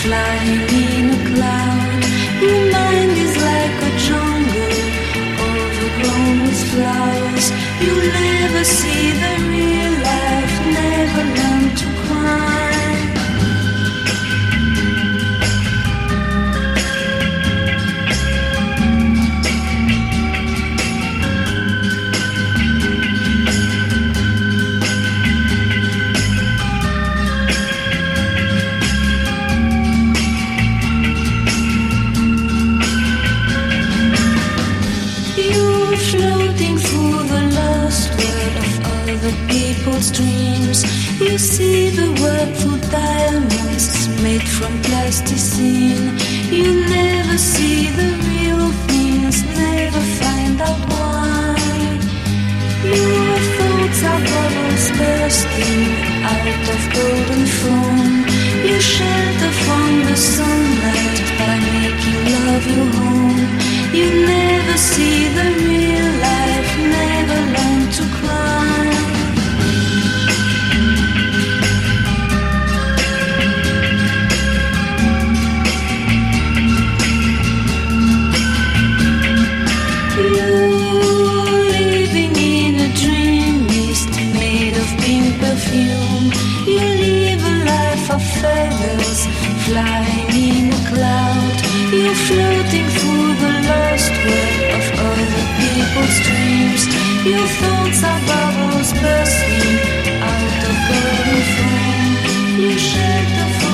flying in a cloud. Your mind is like a jungle, overgrown with flowers. You'll never see the real life, never learn to cry. Floating through the lost world of other people's dreams. You see the world through diamonds made from plasticine. You never see the real things, never find out why. Your thoughts are bubbles bursting out of golden foam. You shelter from the sunlight by making love your home. You never see the real life, never learn to cry. You're living in a dream mist made of pink perfume. You live a life of feathers, flying in a cloud. You're floating through the lost world of other people's dreams. Your thoughts are bubbles bursting out of golden foam. You shelter from